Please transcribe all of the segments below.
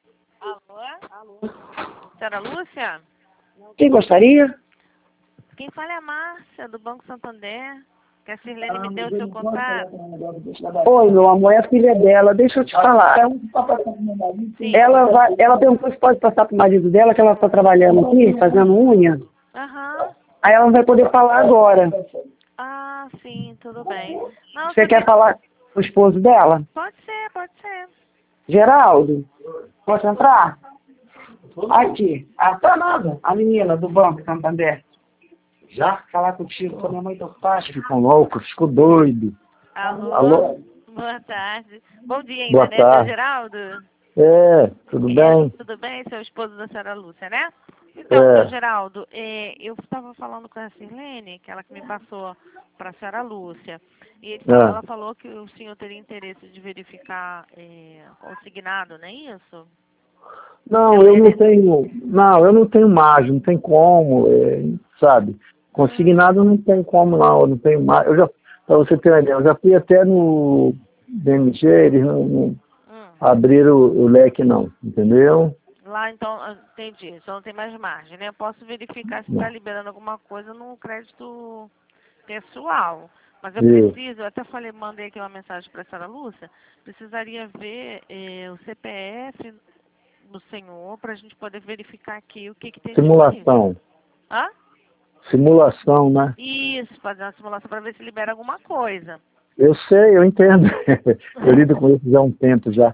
Alô? Senhora Lúcia? Quem gostaria? Quem fala é a Márcia, do Banco Santander, que a Sirlene me deu o seu contato. Oi, meu amor, é a filha dela. Deixa eu te falar. Sim. Ela perguntou se pode passar pro marido dela, que ela está trabalhando aqui, fazendo unha. Aham. Aí ela não vai poder falar agora. Ah, sim, tudo bem. Não, Você quer falar com o esposo dela? Pode ser, pode ser. Geraldo, posso entrar? Aqui. Tá nada. A menina do Banco Santander. Já? Falar contigo, minha mãe tá ocupada. Ficam loucos, ficou doido. Alô? Boa tarde. Bom dia ainda, Boa né, seu tarde. Geraldo? Tudo bem? Tudo bem, seu esposo da senhora Lúcia, né? Então, seu Geraldo, eu estava falando com a Sirlene, que ela que me passou para a senhora Lúcia, e ela falou que o senhor teria interesse de verificar consignado, não é isso? Não, eu não tenho margem, não tem como, sabe? Consignado não tem como não, eu não tenho margem. Para você ter uma ideia, eu já fui até no BMG, eles não abriram o leque não, entendeu? Lá, então, entendi, só não tem mais margem, né? Eu posso verificar se está liberando alguma coisa no crédito pessoal. Mas eu preciso, eu até mandei aqui uma mensagem para a senhora Lúcia, precisaria ver o CPF do senhor para a gente poder verificar aqui o que tem disponível. Simulação. Hã? Simulação, né? Isso, fazer uma simulação para ver se libera alguma coisa. Eu sei, eu entendo. Eu lido com isso já há um tempo já.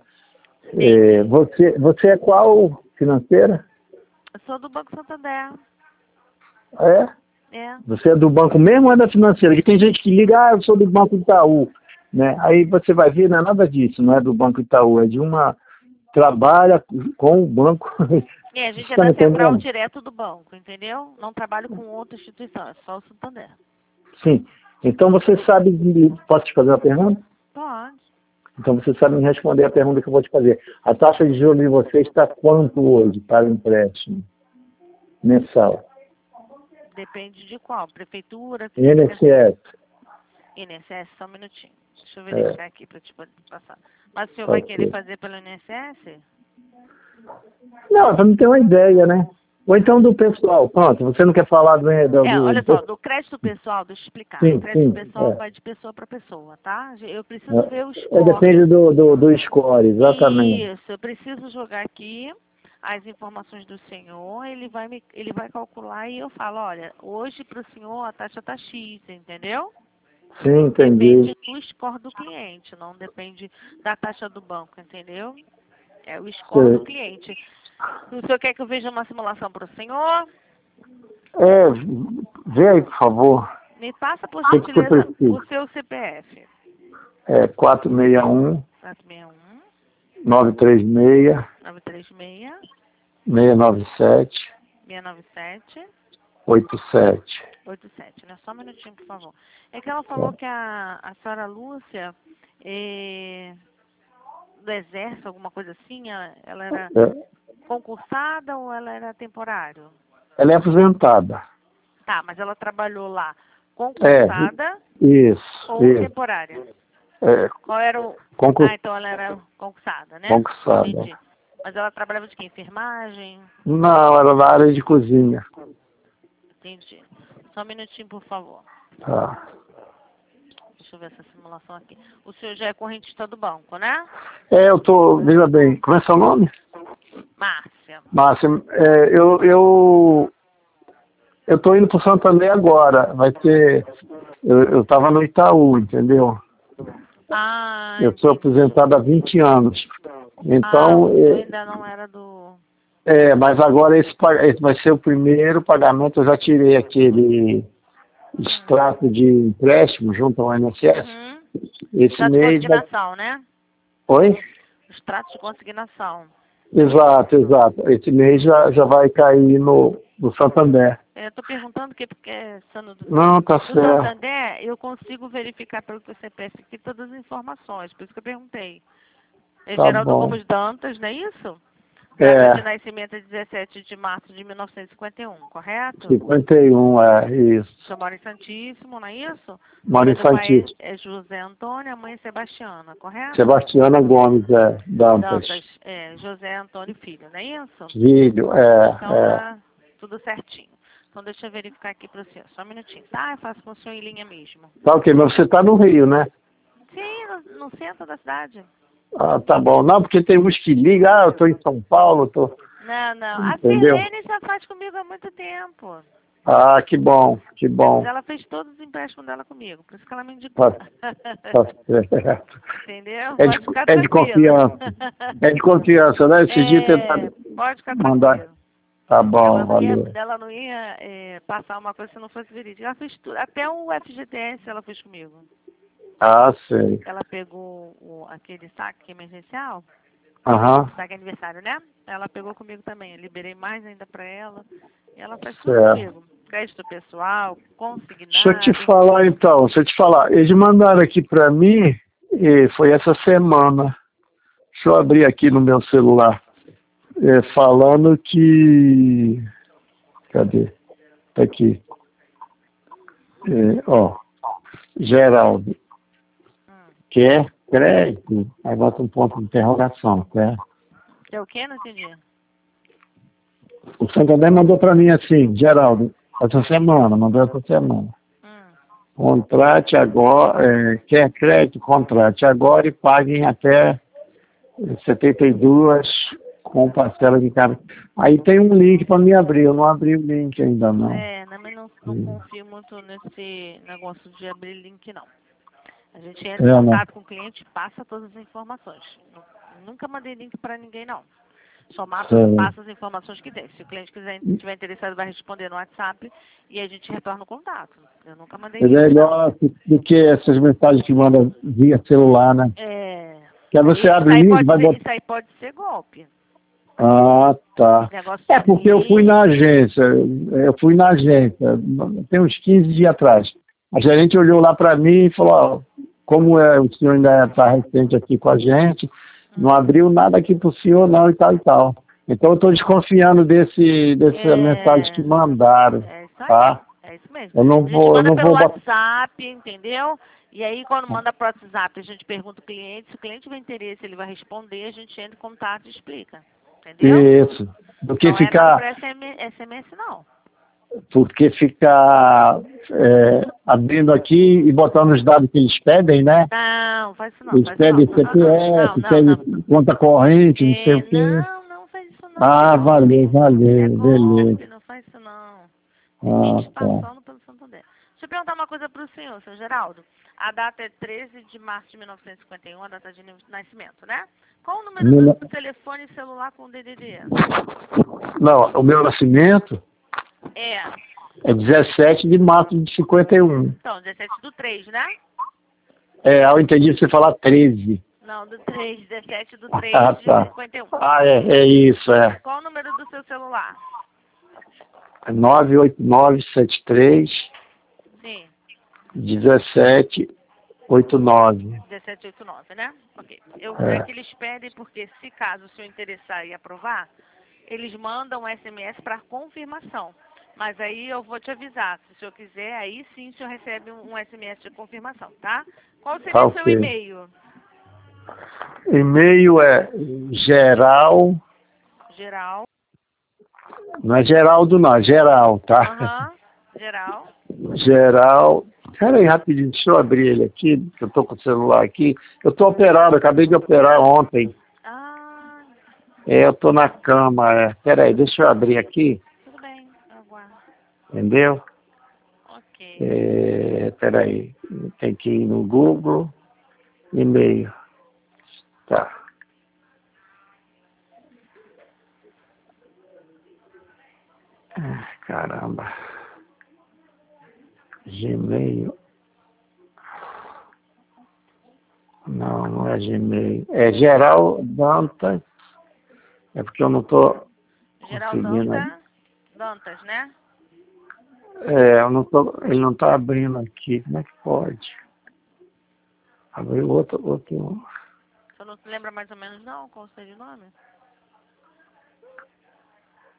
Você é qual financeira? Eu sou do Banco Santander. É? É. Você é do banco mesmo ou é da financeira? Que tem gente que liga, eu sou do Banco Itaú. Né? Aí você vai ver, não é nada disso, não é do Banco Itaú, é de uma... Trabalha com o banco. A gente é da central direto do banco, entendeu? Não trabalho com outra instituição, é só o Santander. Sim. Então você sabe... Posso te fazer uma pergunta? Pode. Então você sabe me responder a pergunta que eu vou te fazer. A taxa de juros de vocês está quanto hoje para o empréstimo mensal? Depende de qual? Prefeitura? INSS. INSS, só um minutinho. Deixa eu verificar aqui para te passar. Mas o senhor vai querer fazer pelo INSS? Não, para me ter uma ideia, né? Ou então do pessoal. Pronto, você não quer falar olha só, do crédito pessoal, deixa eu explicar. Sim, o crédito pessoal vai de pessoa para pessoa, tá? Eu preciso ver o score. Depende do score, exatamente. Isso, eu preciso jogar aqui as informações do senhor, ele vai calcular e eu falo, olha, hoje para o senhor a taxa está X, entendeu? Sim, entendi. Depende do score do cliente, não depende da taxa do banco, entendeu? É o score do cliente. O senhor quer que eu veja uma simulação para o senhor? Vê aí, por favor. Me passa, por gentileza, o seu CPF. 461 461 936 936 697 697 87. 87, né? Só um minutinho, por favor. É que ela falou que a senhora Lúcia do Exército, alguma coisa assim, ela era concursada ou ela era temporário? Ela é aposentada. Tá, mas ela trabalhou lá concursada ou temporária? Qual era o... então ela era concursada, né? Concursada. Entendi. Mas ela trabalhava de quê? Enfermagem? Não, era na área de cozinha. Entendi. Só um minutinho, por favor. Tá. Deixa eu ver essa simulação aqui. O senhor já é correntista do banco, né? Eu tô, veja bem, como é seu nome? Márcia. Márcia, eu tô indo pro Santander agora. Vai ter... Eu tava no Itaú, entendeu? Eu sou aposentado há 20 anos. Então... ainda não era do... mas agora esse vai ser o primeiro pagamento. Eu já tirei aquele extrato de empréstimo junto ao INSS. Esse extrato mês... de consignação, né? Oi? Extrato de consignação. Exato. Esse mês já vai cair no Santander. Eu estou perguntando porque sendo do Tá certo. Santander, eu consigo verificar pelo que o CPF aqui todas as informações. Por isso que eu perguntei. É Tá Geraldo bom. Gomes Dantas, não é isso? Data de nascimento é 17 de março de 1951, correto? 51, isso. O senhor mora em Santíssimo, não é isso? Moro em Santíssimo. É José Antônio, a mãe é Sebastiana, correto? Sebastiana Gomes, Dantas. José Antônio Filho, não é isso? Filho, Então tá tudo certinho. Então deixa eu verificar aqui para o senhor, só um minutinho, tá? Eu faço com o senhor em linha mesmo. Tá ok, mas você tá no Rio, né? Sim, no centro da cidade. Ah, tá bom. Não, porque tem uns que ligam, eu tô em São Paulo, Não. A Entendeu? Sirlene já faz comigo há muito tempo. Ah, que bom, que bom. Ela fez todos os empréstimos dela comigo, por isso que ela me indicou. Tá certo. Entendeu? É Pode ficar de tranquilo. confiança. É de confiança, né? Esse dia tentar Pode ficar mandar. tranquilo. Tá bom, valeu. Ela não ia passar uma coisa se não fosse verídica. Ela fez tudo, até o FGTS ela fez comigo. Ah, sei. Ela pegou aquele saque emergencial, Aham. saque aniversário, né? Ela pegou comigo também. Eu liberei mais ainda pra ela. E ela faz tudo Certo. comigo. Crédito pessoal, consignado. Deixa eu te falar então, eles mandaram aqui pra mim, e foi essa semana. Deixa eu abrir aqui no meu celular. Falando que... Cadê? Tá aqui. Geraldo, quer crédito? Aí bota um ponto de interrogação, quer? É o quê? Não entendi. O Santander mandou para mim assim, Geraldo, essa semana, mandou essa semana. Contrate agora, quer crédito? Contrate agora e pague em até 72 com parcela de cada. Aí tem um link para me abrir, eu não abri o link ainda não. Mas não confio muito nesse negócio de abrir link, não. A gente entra em contato com o cliente e passa todas as informações. Nunca mandei link para ninguém, não. Só passa as informações que tem. Se o cliente estiver interessado, vai responder no WhatsApp e a gente retorna o contato. Eu nunca mandei link. É melhor do que essas mensagens que mandam via celular, né? Que você abre o link, vai botar... Isso aí pode ser golpe. Ah, tá. Porque eu fui na agência, tem uns 15 dias atrás. A gerente olhou lá para mim e falou, como o senhor ainda está recente aqui com a gente, não abriu nada aqui para o senhor não e tal e tal. Então eu estou desconfiando dessa mensagem que mandaram, tá? É isso mesmo. Eu não vou pelo WhatsApp, entendeu? E aí, quando manda para o WhatsApp, a gente pergunta o cliente. Se o cliente tiver interesse, ele vai responder, a gente entra em contato e explica. Entendeu? Isso. Do que não ficar... é nada SMS, não. Porque ficar abrindo aqui e botando os dados que eles pedem, né? Não, faz isso não. Eles pedem CPF, pedem conta corrente, não sei o quê. Não faz isso não. Ah, valeu, beleza. Não faz isso não. Tá. Passando pelo Santander. Deixa eu perguntar uma coisa para o senhor, seu Geraldo. A data é 13 de março de 1951, a data de nascimento, né? Qual o número do telefone celular com o DDD? Não, o meu nascimento é 17 de março de 51. Então, 17 do 3, né? Eu entendi você falar 13. Não, do 3, 17 do 3 de 51. Ah, é isso, Qual o número do seu celular? 98973 Sim. 1789. 1789, né? Ok. É que eles pedem porque, se caso o senhor interessar e aprovar, eles mandam um SMS para confirmação. Mas aí eu vou te avisar. Se o senhor quiser, aí sim o senhor recebe um SMS de confirmação, tá? Qual seria o seu e-mail? E-mail é geral... Não é Geraldo, não, é geral, tá? Geral. Espera aí rapidinho, deixa eu abrir ele aqui, que eu tô com o celular aqui. Eu tô operado, acabei de operar ontem. Eu tô na cama, Espera aí, deixa eu abrir aqui. Tudo bem, aguardo. Entendeu? Ok. Espera aí, tem que ir no Google, e-mail. Tá. Caramba. Gmail. Não é Gmail. É Geral Dantas. É porque eu não tô conseguindo. Dantas, né? Eu não tô, ele não tá abrindo aqui. Como é que pode? Abriu outro. Você não se lembra mais ou menos não? Qual seria o nome?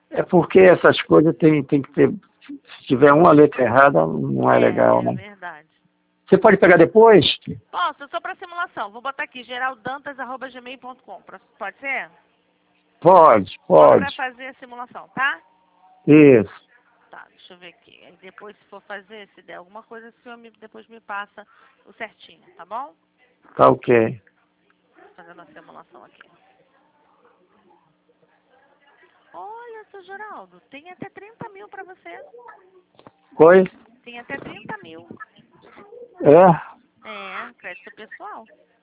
É porque essas coisas tem que ter... Se tiver uma letra errada, não é legal, né? É verdade. Você pode pegar depois? Posso, só para simulação. Vou botar aqui, geraldantas@gmail.com. Pode ser? Pode. Só para fazer a simulação, tá? Isso. Tá, deixa eu ver aqui. Aí depois, se for fazer, se der alguma coisa, o senhor depois me passa o certinho, tá bom? Tá ok. Fazendo a simulação aqui. Olha, seu Geraldo, tem até 30 mil para você. Oi? Tem até 30 mil. É? Crédito pessoal.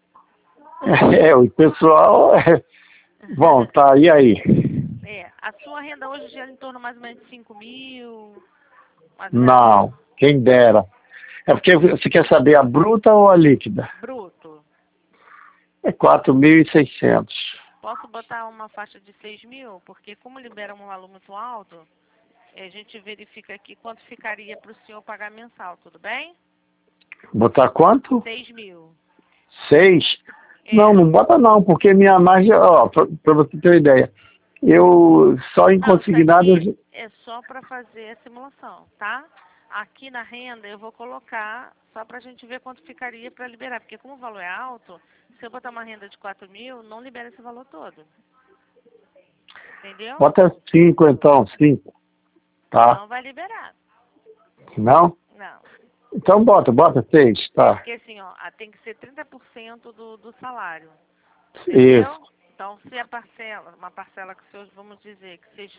O pessoal... Bom, tá, e aí? A sua renda hoje gira em torno mais ou menos de 5 mil? Não, quem dera. É porque você quer saber a bruta ou a líquida? Bruto. É 4.600. Posso botar uma faixa de 6 mil? Porque como libera um valor muito alto, a gente verifica aqui quanto ficaria para o senhor pagar mensal, tudo bem? Botar quanto? 6 mil. 6? Não bota não, porque minha margem, ó, pra você ter uma ideia, eu só em consignado... É só para fazer a simulação, tá? Aqui na renda eu vou colocar só para a gente ver quanto ficaria para liberar, porque como o valor é alto, se eu botar uma renda de 4 mil, não libera esse valor todo. Entendeu? Bota 5 então, 5. Tá? Não vai liberar. Não? Não. Então bota 6, tá? Porque assim, ó, tem que ser 30% do salário. Isso. Entendeu? Então, se a parcela, uma parcela que seus, vamos dizer, que seja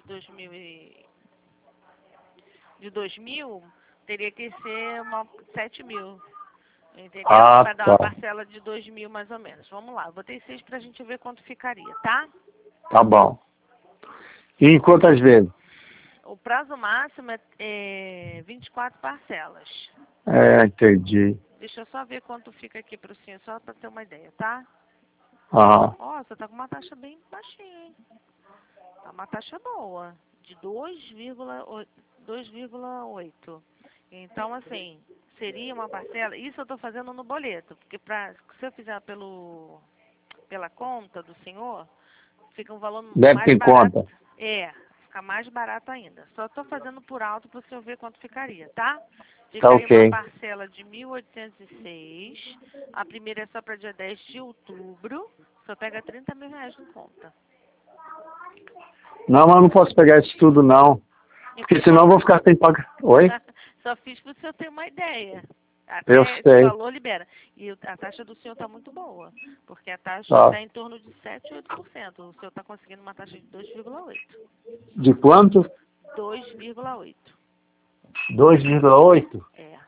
de 2.000, teria que ser 7 mil. Entendeu? Para dar uma parcela de 2.000 mais ou menos. Vamos lá, eu botei 6 para a gente ver quanto ficaria, tá? Tá bom. E em quantas vezes? O prazo máximo é 24 parcelas. Entendi. Deixa eu só ver quanto fica aqui para o senhor, só para ter uma ideia, tá? Ó, você tá com uma taxa bem baixinha, hein? Tá uma taxa boa, de 2,8. Então, assim, seria uma parcela... Isso eu tô fazendo no boleto, porque se eu fizer pela conta do senhor, fica um valor Deve mais ter barato. conta. Fica mais barato ainda. Só tô fazendo por alto para o senhor ver quanto ficaria, tá? Tá Ficaria ok. uma parcela de 1.806. A primeira é só para dia 10 de outubro. Só pega 30 mil reais em conta. Não, mas eu não posso pegar isso tudo, não. Porque senão eu vou ficar sem pagar. Oi? Só fiz para o senhor ter uma ideia. Eu Até sei. esse valor libera. E a taxa do senhor está muito boa. Porque a taxa está em torno de 7, 8%. O senhor está conseguindo uma taxa de 2,8%. De quanto? 2,8%. 2,8?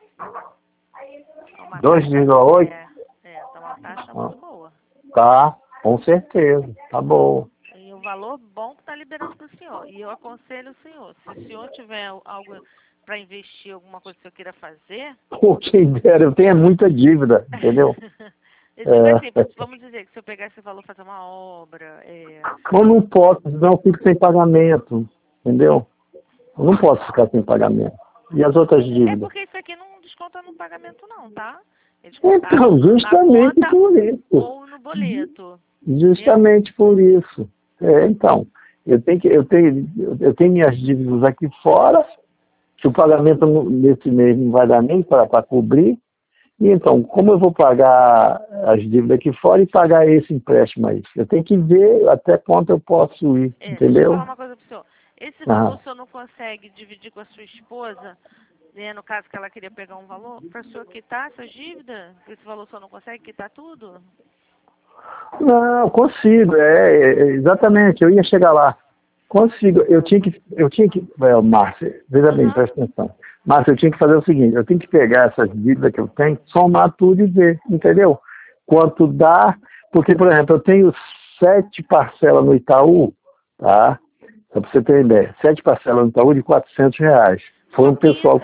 2,8? Tá uma taxa muito boa. Tá, com certeza. Tá boa. E o valor bom que está liberando para o senhor. E eu aconselho o senhor, se o senhor tiver algo para investir, alguma coisa que o senhor queira fazer... Pô, quem dera, eu tenho muita dívida, entendeu? Assim, vamos dizer que se eu pegar esse valor fazer uma obra... Eu não posso, senão eu fico sem pagamento, entendeu? Eu não posso ficar sem pagamento. E as outras dívidas? Porque isso aqui não desconta no pagamento não, tá? Então, justamente por isso. Ou no boleto. Justamente por isso. Então, eu tenho minhas dívidas aqui fora, que o pagamento nesse mês não vai dar nem para cobrir. E então, como eu vou pagar as dívidas aqui fora e pagar esse empréstimo aí? Eu tenho que ver até quanto eu posso ir, entendeu? Deixa eu falar uma coisa pro senhor. Esse valor o senhor não consegue dividir com a sua esposa, né, no caso que ela queria pegar um valor, para o senhor quitar essas dívidas? Esse valor o senhor não consegue quitar tudo? Não, consigo, exatamente, eu ia chegar lá. Consigo, eu tinha que, Márcia, veja bem, presta atenção. Márcia, eu tinha que fazer o seguinte, eu tenho que pegar essas dívidas que eu tenho, somar tudo e ver, entendeu? Quanto dá, porque, por exemplo, eu tenho 7 parcelas no Itaú, tá? Só para você ter uma ideia, 7 parcelas no Itaú de R$400. Foi um pessoal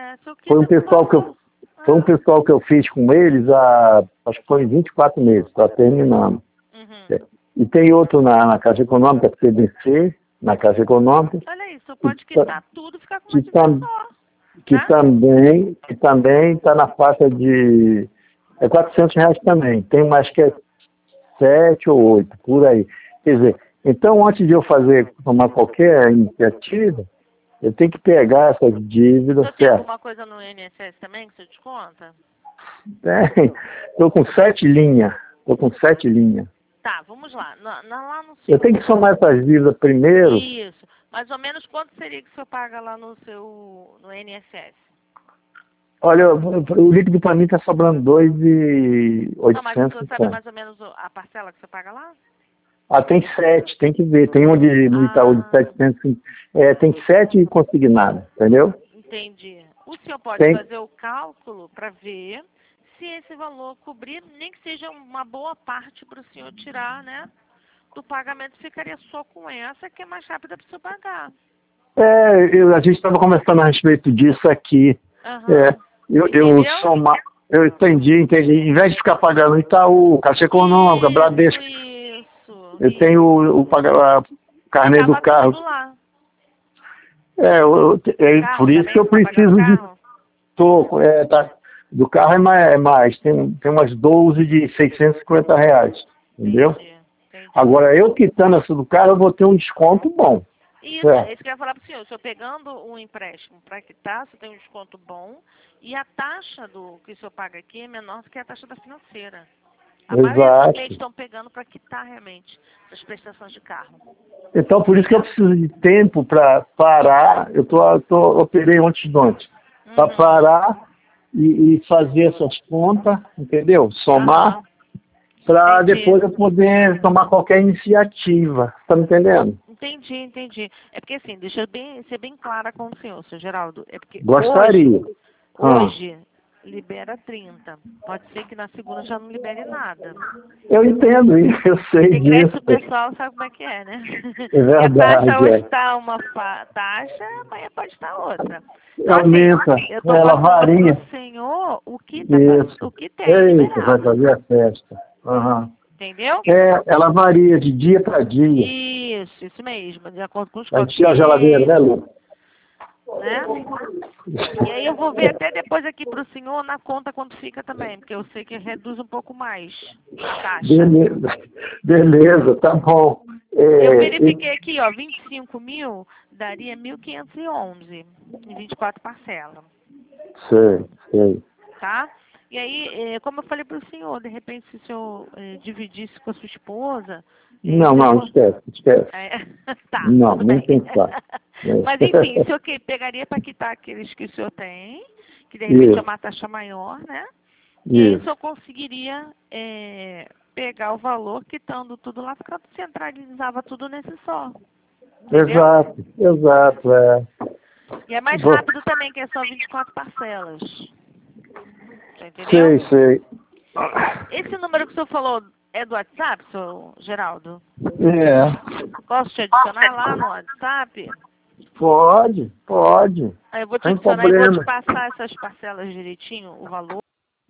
que eu fiz com eles acho que foi em 24 meses, está terminando. E tem outro na Caixa Econômica, CBC, na Caixa Econômica. Olha aí, só pode quitar tudo e ficar com uma dívida só. Que também está na faixa de R$400 também. Tem mais que 7 ou 8, por aí. Quer dizer, Então, antes de eu tomar qualquer iniciativa, eu tenho que pegar essas dívidas, Você tem certo? alguma coisa no INSS também que você desconta? Tem. Estou com 7 linhas. Tá, vamos lá. Lá no Eu seu... tenho que somar essas dívidas primeiro. Isso. Mais ou menos quanto seria que o senhor paga lá no INSS? Olha, o líquido para mim está sobrando Não, mas o senhor sabe 2.850. mais ou menos a parcela que você paga lá? Ah, tem 7, tem que ver. Tem um no Itaú de 700. Tem 7 consignados, entendeu? Entendi. O senhor pode Tem. fazer o cálculo para ver se esse valor cobrir, nem que seja uma boa parte para o senhor tirar, né? Do pagamento ficaria só com essa, que é mais rápida para o senhor pagar. A gente estava conversando a respeito disso aqui. Aham. Eu somar. Eu entendi. Em vez de ficar pagando Itaú, Caixa Econômica, Bradesco, Isso. eu tenho a carnê do carro. Tudo lá. Por isso que eu preciso de. Do carro é mais. Tem umas 12 de R$ 650, entendeu? Entendi. Agora, eu quitando essa do carro, eu vou ter um desconto bom. Isso, é isso que eu ia falar para o senhor. O senhor pegando um empréstimo para quitar, você tem um desconto bom e a taxa que o senhor paga aqui é menor do que a taxa da financeira. A maioria dos estão pegando para quitar realmente as prestações de carro. Então, por isso que eu preciso de tempo para parar. Eu operei ontem de noite. Para parar e fazer essas contas, entendeu? Somar, para depois eu poder tomar qualquer iniciativa. Está me entendendo? Entendi. É porque assim, deixa eu ser bem clara com o senhor, seu Geraldo. É porque gostaria. Hoje libera 30. Pode ser que na segunda já não libere nada. Eu entendo isso, eu sei disso. Decreto pessoal sabe como é que é, né? É verdade. A taxa hoje está uma taxa, amanhã pode estar outra. Então, aumenta, assim, eu estou ela varia. para o senhor o que tem. Eita, vai fazer a festa. Entendeu? Ela varia de dia para dia. Isso mesmo, de acordo com os códigos. A geladeira, né, Lu? Né? E aí eu vou ver até depois aqui para o senhor na conta quanto fica também, porque eu sei que reduz um pouco mais a taxa. Beleza, tá bom. Eu verifiquei aqui, ó, 25 mil daria 1.511 em 24 parcelas. Sei. Tá? E aí, como eu falei para o senhor, de repente se o senhor dividisse com a sua esposa... Não, esquece. Tá, não, nem pensar. Mas enfim, o senhor pegaria para quitar aqueles que o senhor tem, que de repente é uma taxa maior, né? E aí o senhor conseguiria pegar o valor, quitando tudo lá, porque centralizava tudo nesse só. Entendeu? Exato. E é mais rápido também, que é só 24 parcelas. Você entendeu? Sei. Esse número que o senhor falou é do WhatsApp, seu Geraldo? Posso te adicionar lá no WhatsApp? Pode. Aí eu vou te adicionar e vou te passar essas parcelas direitinho, o valor.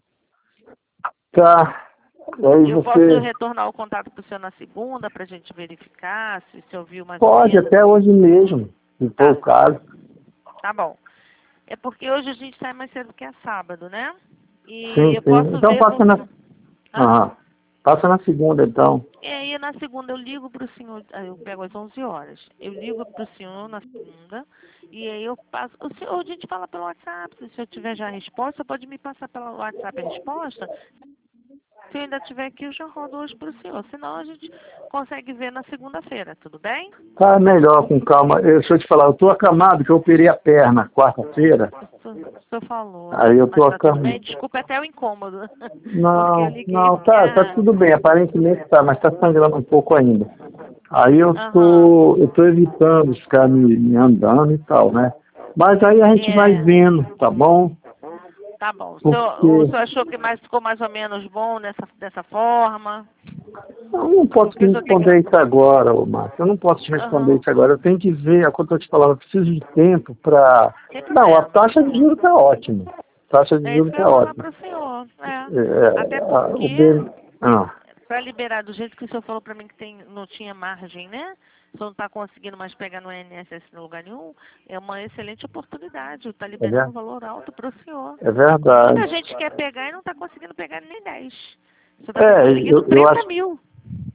Tá. Eu posso retornar o contato para o senhor na segunda, para a gente verificar se você ouviu mais ou menos? Pode, até hoje mesmo, se for o caso. Tá bom. É porque hoje a gente sai mais cedo que é sábado, né? E sim. eu posso então ver passa na... Passa na segunda, então. E aí, na segunda, eu ligo para o senhor, eu pego às 11 horas. Eu ligo para o senhor na segunda, e aí eu passo... a gente fala pelo WhatsApp, se o senhor tiver já a resposta, pode me passar pelo WhatsApp a resposta. Se eu ainda estiver aqui, eu já rodo hoje para o senhor. Senão, a gente consegue ver na segunda-feira, tudo bem? Tá melhor, com calma. Deixa eu te falar, eu tô acamado, que eu operei a perna quarta-feira. O senhor falou. Aí eu tô acamado. Desculpa até o incômodo. Não, tá tudo bem, aparentemente tá, mas tá sangrando um pouco ainda. Aí eu tô evitando ficar me andando e tal, né? Mas aí a gente vai vendo, tá bom? Tá bom. O senhor achou que ficou mais ou menos bom dessa forma? Eu não posso te responder isso agora, Márcio. Eu não posso te responder isso agora. Eu tenho que ver, quando eu te falava, eu preciso de tempo para... Não, a taxa de juros está ótima. A taxa de juros está ótima. Até porque, para liberar do jeito que o senhor falou para mim que não tinha margem, né? O senhor não está conseguindo mais pegar no INSS em lugar nenhum, é uma excelente oportunidade. Está liberando um valor alto para o senhor. É verdade. Muita gente quer pegar e não está conseguindo pegar nem 10. Você está conseguindo 30 mil.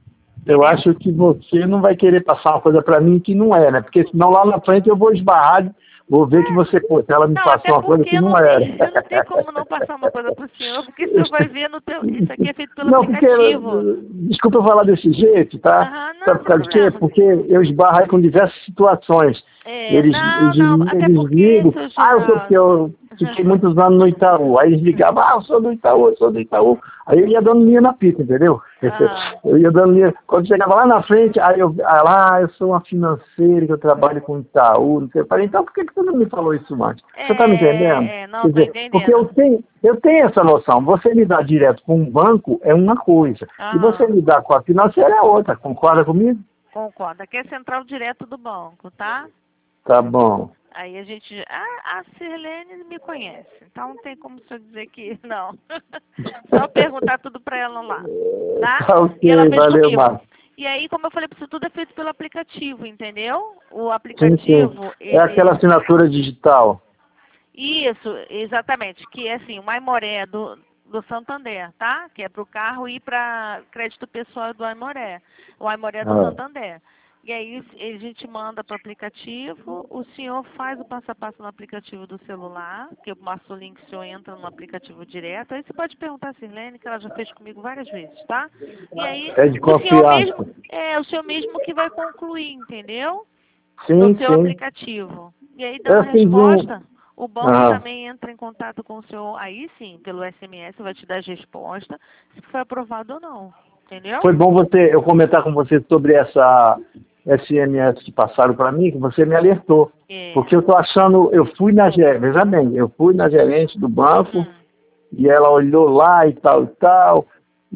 Eu acho que você não vai querer passar uma coisa para mim que não é, né? Porque senão lá na frente eu vou esbarrar, vou ver que você, pô, ela me passou uma coisa que não era. Eu não tenho como não passar uma coisa pro senhor, porque o senhor vai ver no teu... Isso aqui é feito pelo Não, porque, aplicativo. desculpa eu falar desse jeito, tá? Não, Sabe por causa de quê? Porque eu esbarro aí com diversas situações. Eles até porque, ligam, seu eu fiquei muitos anos no Itaú. Aí eles ligavam, eu sou do Itaú, eu sou do Itaú. Aí eu ia dando linha na pista, entendeu? Eu ia dando linha. Quando chegava lá na frente, eu sou uma financeira que eu trabalho com o Itaú, não sei. Eu falei, então por que você não me falou isso antes? Você tá me entendendo? Não, tô entendendo. Porque eu tenho essa noção. Você lidar direto com um banco é uma coisa. E você lidar com a financeira é outra. Concorda comigo? Concordo. Aqui é central direto do banco, tá? Tá bom. Aí a gente... A Sirlene me conhece, então não tem como o senhor dizer que não. Só perguntar tudo pra ela lá, tá? Tá ok, e ela fez valeu, comigo. Márcio. E aí, como eu falei, isso tudo é feito pelo aplicativo, entendeu? O aplicativo... Sim. É aquela assinatura digital. Isso, exatamente. Que é assim, o Aimoré do Santander, tá? Que é para o carro e para crédito pessoal do Aimoré. O Aimoré do Santander. E aí a gente manda para o aplicativo, o senhor faz o passo a passo no aplicativo do celular, que eu passo o link, o senhor entra no aplicativo direto. Aí você pode perguntar a Sirlene, que ela já fez comigo várias vezes, tá? E aí É de confiança. o senhor mesmo que vai concluir, entendeu? Sim, no seu sim. aplicativo. E aí dá uma resposta. O banco também entra em contato com o senhor, aí sim, pelo SMS, vai te dar as respostas, se foi aprovado ou não. Entendeu? Foi bom eu comentar com você sobre essa SMS que passaram para mim, que você me alertou. Porque eu tô achando, veja bem, eu fui na gerente do banco, e ela olhou lá e tal,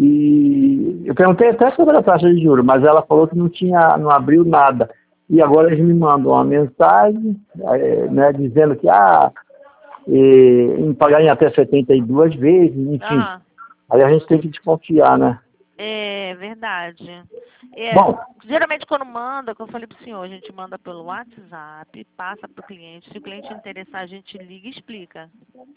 e eu perguntei até sobre a taxa de juros, mas ela falou que não abriu nada. E agora eles me mandam uma mensagem, né, dizendo que em pagar em até 72 vezes, enfim. Aí a gente tem que desconfiar, né? É verdade. Bom, geralmente quando manda, como eu falei pro senhor, a gente manda pelo WhatsApp, passa pro cliente. Se o cliente interessar, a gente liga e explica.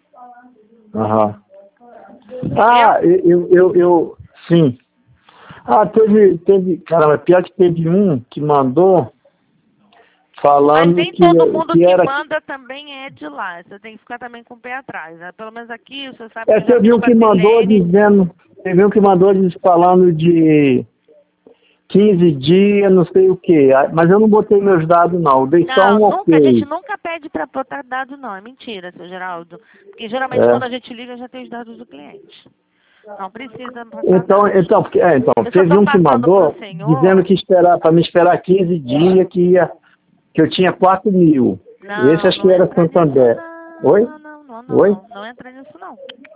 Sim. Teve, caramba, pior que teve um que mandou falando. Mas nem todo mundo que manda também é de lá. Você tem que ficar também com o pé atrás, né? Pelo menos aqui, você sabe que teve um que mandou falando de 15 dias, não sei o quê. Mas eu não botei meus dados, não. Eu dei só um ok. A gente nunca pede para botar dados, não. É mentira, seu Geraldo. Porque geralmente quando a gente liga, já tem os dados do cliente. Não precisa passar teve um que mandou dizendo que para me esperar 15 dias que eu tinha 4 mil. Esse acho que era Santander. Oi? Não entra nisso, não.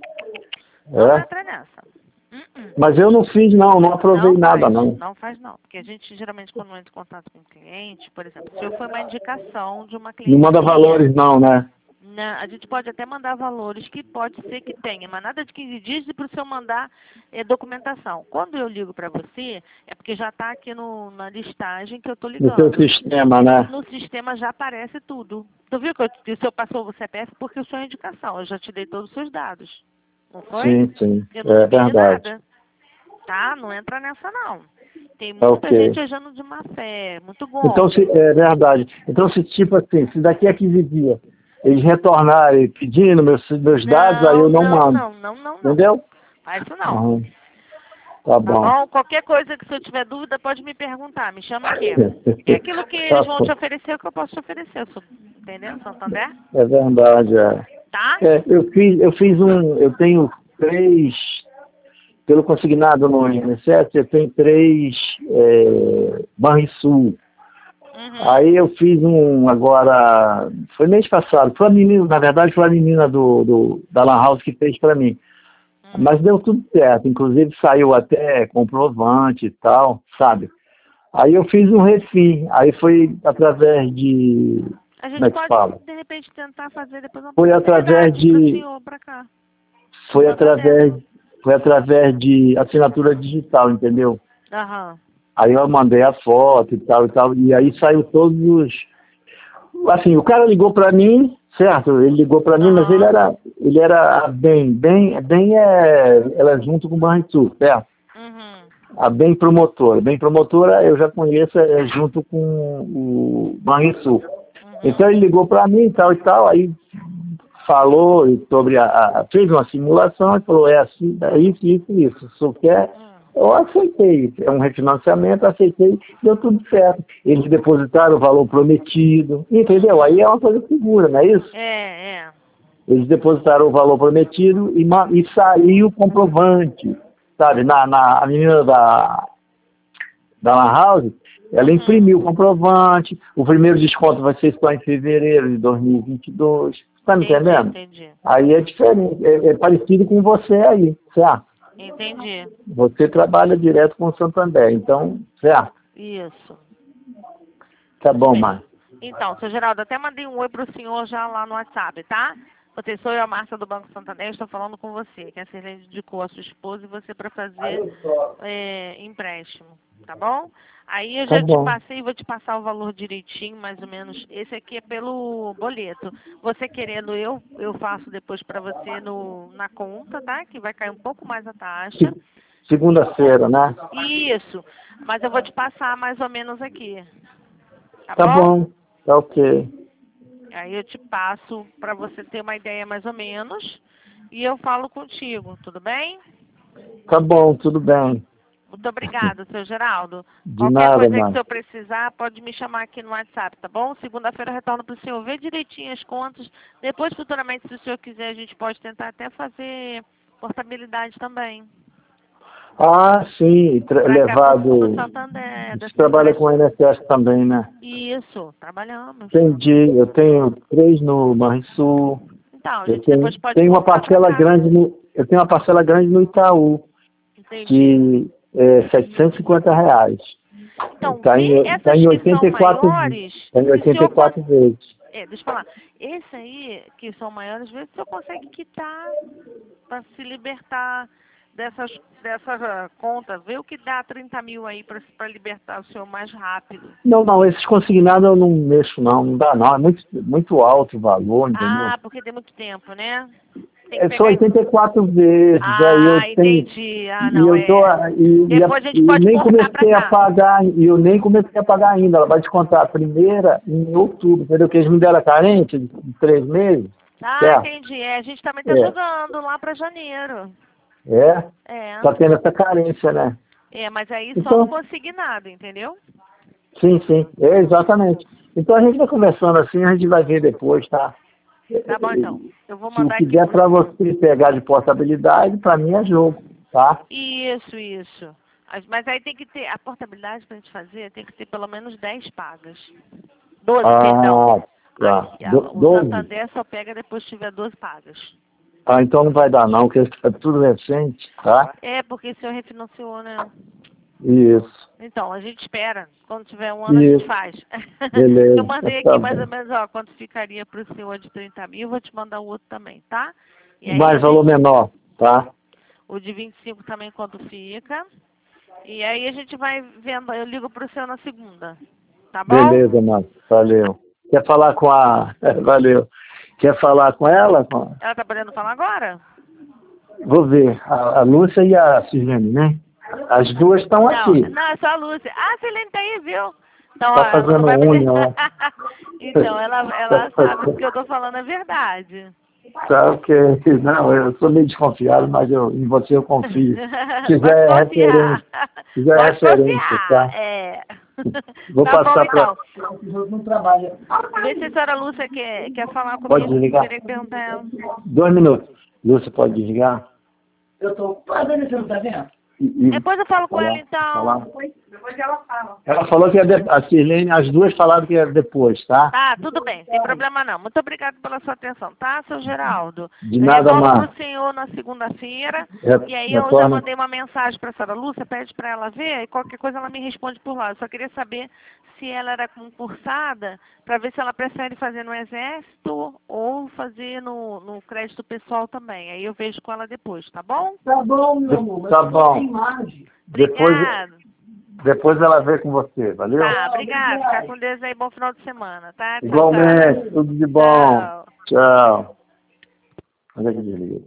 Não entra nessa. Mas eu não fiz, não aprovei nada, não. Não faz, não. Porque a gente, geralmente, quando entra em contato com o cliente, por exemplo, se eu for uma indicação de uma cliente... Não manda valores, não, né? Não, a gente pode até mandar valores que pode ser que tenha, mas nada de 15 dias e para o senhor mandar documentação. Quando eu ligo para você, é porque já está aqui na listagem que eu estou ligando. No seu sistema, né? No sistema já aparece tudo. Tu viu que o senhor passou o CPF porque o senhor é indicação. Eu já te dei todos os seus dados. Não foi? Sim. Eu não verdade. Nada. Tá? Não entra nessa, não. Tem muita gente achando de má fé. Muito bom. Então, é verdade. Então, tipo assim, se daqui a 15 dias eles retornarem pedindo meus dados, aí eu não mando. Não. Entendeu? Faz isso não. Tá bom. Qualquer coisa que se eu tiver dúvida, pode me perguntar. Me chama aqui. É aquilo que eles vão te oferecer, é o que eu posso te oferecer. Entendeu, Santander? É verdade, Tá? Eu tenho 3, pelo consignado no INSS, eu tenho 3 Banrisul. Aí eu fiz agora, foi mês passado, foi a menina, na verdade foi a menina da Lan House que fez para mim. Mas deu tudo certo, inclusive saiu até comprovante e tal, sabe? Aí eu fiz um refim, aí foi através de... A gente pode, de repente, tentar fazer depois uma Foi através de... Foi através de assinatura digital, entendeu? Aí eu mandei a foto e tal, e aí saiu todos os... Assim, o cara ligou pra mim, certo? Ele ligou pra mim, mas ele era bem ela junto com o Banrisul, certo? A Bem Promotora. Bem Promotora eu já conheço, junto com o Banrisul. Então ele ligou para mim e tal, aí falou sobre fez uma simulação e falou, é assim, é isso. Só quer. Eu aceitei, é um refinanciamento, aceitei, deu tudo certo. Eles depositaram o valor prometido, entendeu? Aí é uma coisa segura, não é isso? Eles depositaram o valor prometido e saiu o comprovante, sabe? A menina da Lan House, ela imprimiu o comprovante, o primeiro desconto vai ser só em fevereiro de 2022. Está me entendendo? Entendi. Aí é diferente, é parecido com você aí, certo? Entendi. Você trabalha direto com o Santander, então, certo? Isso. Tá bom, Márcia. Então, seu Geraldo, até mandei um oi pro senhor já lá no WhatsApp, tá? Você sou eu, a Márcia do Banco Santander, estou falando com você, que a Sirlene indicou a sua esposa e você para fazer empréstimo, tá bom? Aí eu já te passei, vou te passar o valor direitinho, mais ou menos. Esse aqui é pelo boleto. Você querendo, eu faço depois para você na conta, tá? Que vai cair um pouco mais a taxa. Segunda-feira, né? Isso, mas eu vou te passar mais ou menos aqui. Tá bom, tá ok. Aí eu te passo para você ter uma ideia mais ou menos e eu falo contigo, tudo bem? Tá bom, tudo bem. Muito obrigada, seu Geraldo. Qualquer coisa que o senhor precisar, pode me chamar aqui no WhatsApp, tá bom? Segunda-feira eu retorno para o senhor ver direitinho as contas. Depois, futuramente, se o senhor quiser, a gente pode tentar até fazer portabilidade também. Ah, sim, levado... Santander, você trabalha com a INSS também, né? Isso, trabalhamos. Entendi, eu tenho 3 no Banrisul. Então, a eu gente depois pode tenho uma parcela grande eu tenho uma parcela grande no Itaú. Entendi. Que é R$750. Então, tá em 84 vezes. Tá em 84 vezes. Deixa eu falar. Esse aí, que são maiores vezes, o senhor consegue quitar para se libertar dessa conta. Vê o que dá 30 mil aí para libertar o senhor mais rápido. Não, esses consignados eu não mexo não dá não. É muito alto o valor, entendeu? Ah, porque tem muito tempo, né? São 84 vezes. Aí eu entendi. Depois a gente pode nem cortar comecei a pagar, e eu nem comecei a pagar ainda. Ela vai descontar a primeira em outubro, entendeu? Que eles me deram a carente de 3 meses. Certo? Entendi. A gente também tá jogando lá para janeiro. Tá tendo essa carência, né? Mas aí só no consignado, entendeu? Sim, exatamente. Então a gente vai conversando assim, a gente vai ver depois, tá? Tá bom, então. Eu vou mandar aqui. Se der para você pegar de portabilidade, para mim é jogo, tá? Isso. Mas aí tem que ter, a portabilidade pra gente fazer, tem que ter pelo menos 10 pagas. 12, perdão. Tá. O Santander só pega depois que tiver 12 pagas. Então não vai dar não, porque é tudo recente, tá? Porque o senhor refinanciou, né? Isso. Então, a gente espera. Quando tiver um ano, a gente faz. Beleza. Eu mandei aqui mais ou menos, quanto ficaria para o senhor de 30 mil, vou te mandar o outro também, tá? E aí, mais valor menor, tá? O de 25 também, quanto fica. E aí a gente vai vendo, eu ligo para o senhor na segunda, tá bom? Beleza, Márcio, valeu. Quer falar com a... valeu. Quer falar com ela? Ela tá podendo falar agora? Vou ver. A Lúcia e a Sirlene, né? As duas estão aqui. Não, é só a Lúcia. A Sirlene tá aí, viu? Então, tá fazendo unha, ó. Então, ela sabe que eu tô falando a verdade. Tá, ok. Não, eu sou meio desconfiado, mas em você eu confio. Se quiser referência. Se quiser referência, tá? Vou passar para... Então. Não trabalha. Vê se a senhora Lúcia quer falar comigo. Pode desligar. Queria perguntar ela. 2 minutos. Lúcia, pode desligar? Eu tô fazendo isso, não tá vendo? Depois eu falo com ela, então. Depois ela fala. Ela falou que a Sirlene, as duas falaram que era depois, tá? Tá, tudo bem, sem problema não. Muito obrigado pela sua atenção, tá, seu Geraldo? De nada, Márcia. Eu retorno pro senhor na segunda-feira, e aí eu já mandei uma mensagem para a senhora Lúcia, pede para ela ver, e qualquer coisa ela me responde por lá. Eu só queria saber se ela era concursada, para ver se ela prefere fazer no Exército ou fazer no crédito pessoal também. Aí eu vejo com ela depois, tá bom? Tá bom, meu amor. Tá bom. Obrigado. Depois ela vê com você, valeu? Tá, obrigado. Fica com Deus aí, bom final de semana, tá? Igualmente, tudo de bom. Tchau. Onde é que desliga?